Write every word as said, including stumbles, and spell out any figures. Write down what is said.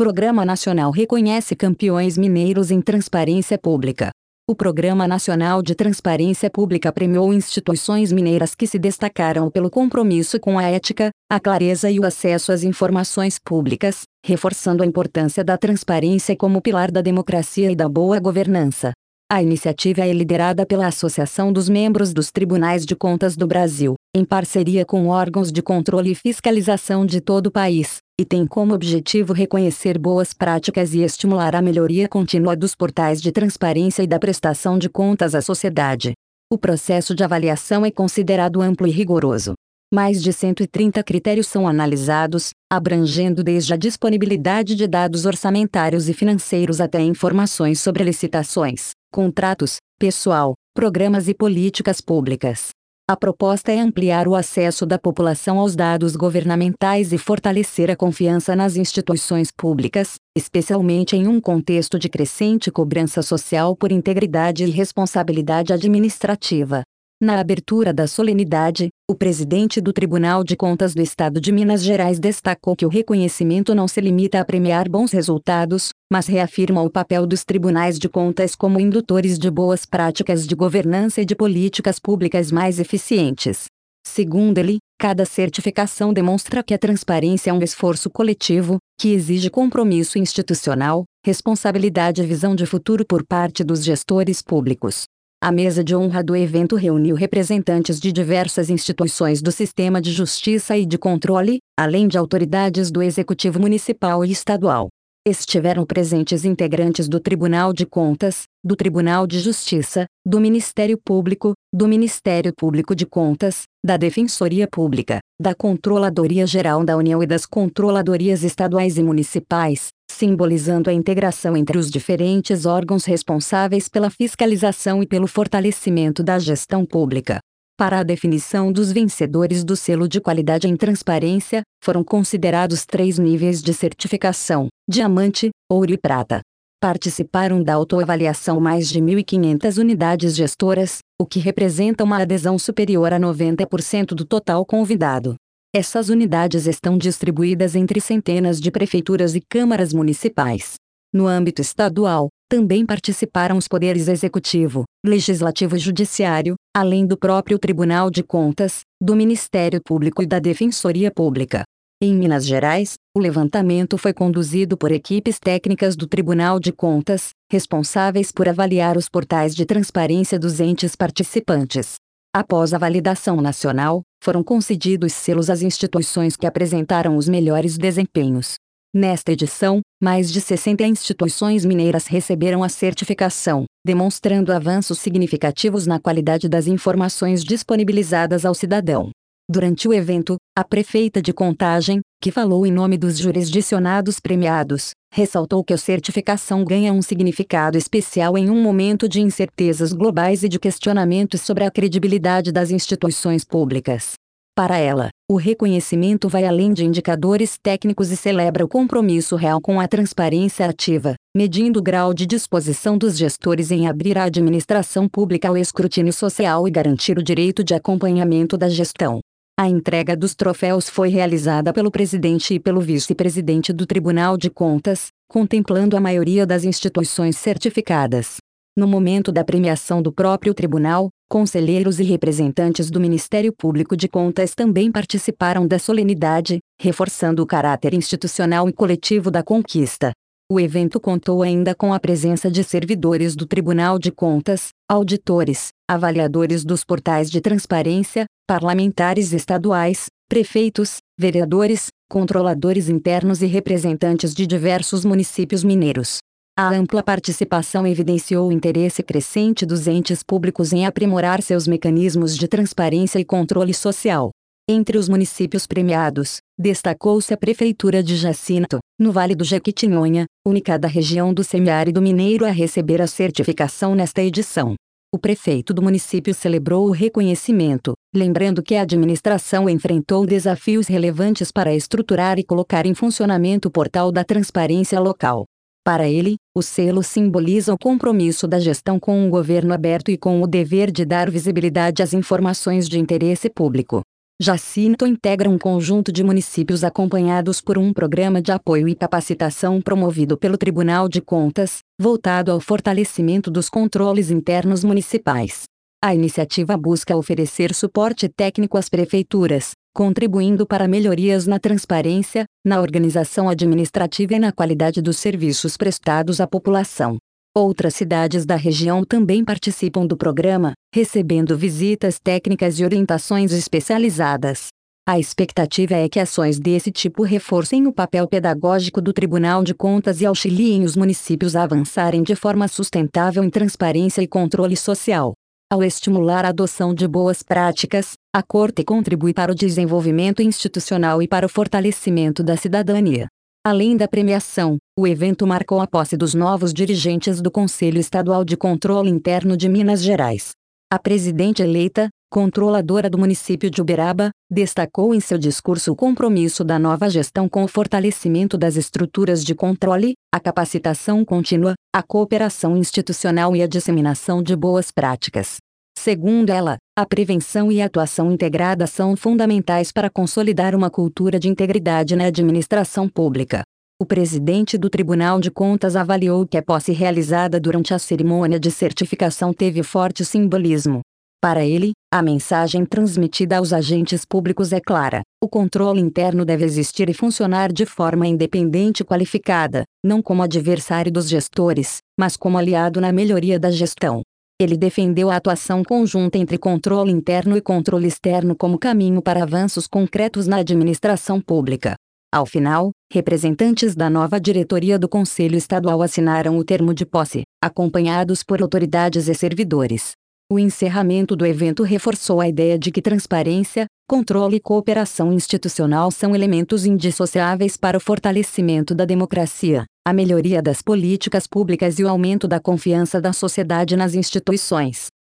Programa Nacional reconhece campeões mineiros em transparência pública. O Programa Nacional de Transparência Pública premiou instituições mineiras que se destacaram pelo compromisso com a ética, a clareza e o acesso às informações públicas, reforçando a importância da transparência como pilar da democracia e da boa governança. A iniciativa é liderada pela Associação dos Membros dos Tribunais de Contas do Brasil, em parceria com órgãos de controle e fiscalização de todo o país, e tem como objetivo reconhecer boas práticas e estimular a melhoria contínua dos portais de transparência e da prestação de contas à sociedade. O processo de avaliação é considerado amplo e rigoroso. Mais de cento e trinta critérios são analisados, abrangendo desde a disponibilidade de dados orçamentários e financeiros até informações sobre licitações, contratos, pessoal, programas e políticas públicas. A proposta é ampliar o acesso da população aos dados governamentais e fortalecer a confiança nas instituições públicas, especialmente em um contexto de crescente cobrança social por integridade e responsabilidade administrativa. Na abertura da solenidade, o presidente do Tribunal de Contas do Estado de Minas Gerais destacou que o reconhecimento não se limita a premiar bons resultados, mas reafirma o papel dos tribunais de contas como indutores de boas práticas de governança e de políticas públicas mais eficientes. Segundo ele, cada certificação demonstra que a transparência é um esforço coletivo, que exige compromisso institucional, responsabilidade e visão de futuro por parte dos gestores públicos. A mesa de honra do evento reuniu representantes de diversas instituições do sistema de justiça e de controle, além de autoridades do Executivo Municipal e Estadual. Estiveram presentes integrantes do Tribunal de Contas, do Tribunal de Justiça, do Ministério Público, do Ministério Público de Contas, da Defensoria Pública, da Controladoria Geral da União e das Controladorias Estaduais e Municipais, simbolizando a integração entre os diferentes órgãos responsáveis pela fiscalização e pelo fortalecimento da gestão pública. Para a definição dos vencedores do selo de qualidade em transparência, foram considerados três níveis de certificação: diamante, ouro e prata. Participaram da autoavaliação mais de mil e quinhentas unidades gestoras, o que representa uma adesão superior a noventa por cento do total convidado. Essas unidades estão distribuídas entre centenas de prefeituras e câmaras municipais. No âmbito estadual, também participaram os poderes executivo, legislativo e judiciário, além do próprio Tribunal de Contas, do Ministério Público e da Defensoria Pública. Em Minas Gerais, o levantamento foi conduzido por equipes técnicas do Tribunal de Contas, responsáveis por avaliar os portais de transparência dos entes participantes. Após a validação nacional, foram concedidos selos às instituições que apresentaram os melhores desempenhos. Nesta edição, mais de sessenta instituições mineiras receberam a certificação, demonstrando avanços significativos na qualidade das informações disponibilizadas ao cidadão. Durante o evento, a prefeita de Contagem, que falou em nome dos jurisdicionados premiados, ressaltou que a certificação ganha um significado especial em um momento de incertezas globais e de questionamentos sobre a credibilidade das instituições públicas. Para ela, o reconhecimento vai além de indicadores técnicos e celebra o compromisso real com a transparência ativa, medindo o grau de disposição dos gestores em abrir a administração pública ao escrutínio social e garantir o direito de acompanhamento da gestão. A entrega dos troféus foi realizada pelo presidente e pelo vice-presidente do Tribunal de Contas, contemplando a maioria das instituições certificadas. No momento da premiação do próprio tribunal, conselheiros e representantes do Ministério Público de Contas também participaram da solenidade, reforçando o caráter institucional e coletivo da conquista. O evento contou ainda com a presença de servidores do Tribunal de Contas, auditores, avaliadores dos portais de transparência, parlamentares estaduais, prefeitos, vereadores, controladores internos e representantes de diversos municípios mineiros. A ampla participação evidenciou o interesse crescente dos entes públicos em aprimorar seus mecanismos de transparência e controle social. Entre os municípios premiados, destacou-se a Prefeitura de Jacinto, no Vale do Jequitinhonha, única da região do semiárido mineiro a receber a certificação nesta edição. O prefeito do município celebrou o reconhecimento, lembrando que a administração enfrentou desafios relevantes para estruturar e colocar em funcionamento o portal da transparência local. Para ele, o selo simboliza o compromisso da gestão com um governo aberto e com o dever de dar visibilidade às informações de interesse público. Jacinto integra um conjunto de municípios acompanhados por um programa de apoio e capacitação promovido pelo Tribunal de Contas, voltado ao fortalecimento dos controles internos municipais. A iniciativa busca oferecer suporte técnico às prefeituras, contribuindo para melhorias na transparência, na organização administrativa e na qualidade dos serviços prestados à população. Outras cidades da região também participam do programa, recebendo visitas técnicas e orientações especializadas. A expectativa é que ações desse tipo reforcem o papel pedagógico do Tribunal de Contas e auxiliem os municípios a avançarem de forma sustentável em transparência e controle social. Ao estimular a adoção de boas práticas, a Corte contribui para o desenvolvimento institucional e para o fortalecimento da cidadania. Além da premiação, o evento marcou a posse dos novos dirigentes do Conselho Estadual de Controle Interno de Minas Gerais. A presidente eleita, controladora do município de Uberaba, destacou em seu discurso o compromisso da nova gestão com o fortalecimento das estruturas de controle, a capacitação contínua, a cooperação institucional e a disseminação de boas práticas. Segundo ela, a prevenção e a atuação integrada são fundamentais para consolidar uma cultura de integridade na administração pública. O presidente do Tribunal de Contas avaliou que a posse realizada durante a cerimônia de certificação teve forte simbolismo. Para ele, a mensagem transmitida aos agentes públicos é clara: o controle interno deve existir e funcionar de forma independente e qualificada, não como adversário dos gestores, mas como aliado na melhoria da gestão. Ele defendeu a atuação conjunta entre controle interno e controle externo como caminho para avanços concretos na administração pública. Ao final, representantes da nova diretoria do Conselho Estadual assinaram o termo de posse, acompanhados por autoridades e servidores. O encerramento do evento reforçou a ideia de que transparência, controle e cooperação institucional são elementos indissociáveis para o fortalecimento da democracia, a melhoria das políticas públicas e o aumento da confiança da sociedade nas instituições.